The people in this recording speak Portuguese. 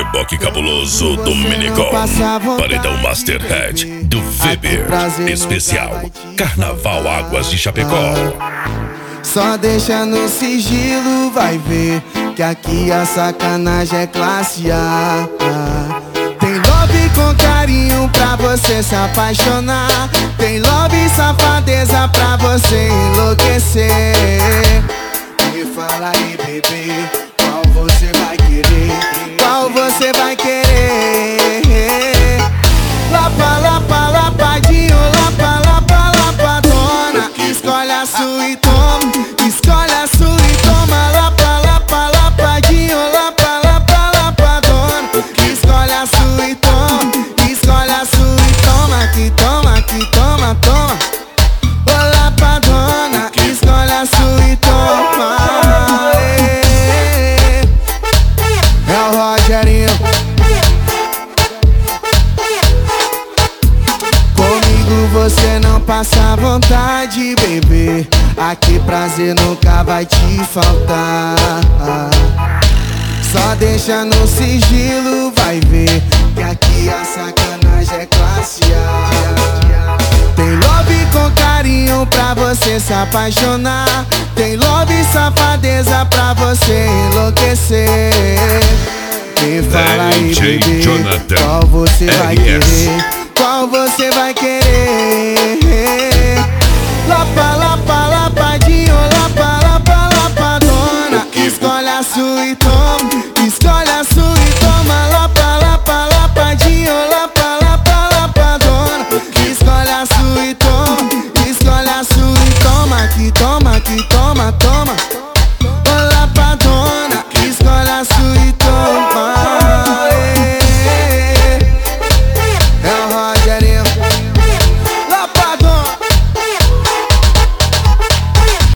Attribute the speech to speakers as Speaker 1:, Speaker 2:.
Speaker 1: reboque cabuloso do Minicom. Paredão Masterhead do Weber. Especial Carnaval Águas de Chapecó.
Speaker 2: Só deixa no sigilo, vai ver que aqui a sacanagem é classe A. Tem love com carinho pra você se apaixonar. Tem love e safadeza pra você enlouquecer. Me fala aí, bebê, qual você vai querer? Qual você vai querer? Lapa, lapa, lapadinho, lapa, lapa, lapadona. Escolhe a sua e toma, escolhe a sua e toma. Lapa, lapa, lapadinho, lapa, lapa, lapadona. Escolhe a sua e toma, escolhe a sua e toma. Que toma, que toma, toma. Ô lapadona, escolhe a sua e toma. É o Rogerinho. Comigo você não passa vontade, bebê. Aqui prazer nunca vai te faltar. Só deixa no sigilo, vai ver que aqui a sacanagem é classe A. Tem love com carinho pra você se apaixonar. Tem love e safadeza pra você enlouquecer. Me fala aí, bebê, qual você vai querer? Qual você vai querer? Lapa, lapa, lapadinho, lapa, lapa, lapadona. Escolhe a sua e toma, escolhe a sua e toma. Lapa, lapa, lapadinho,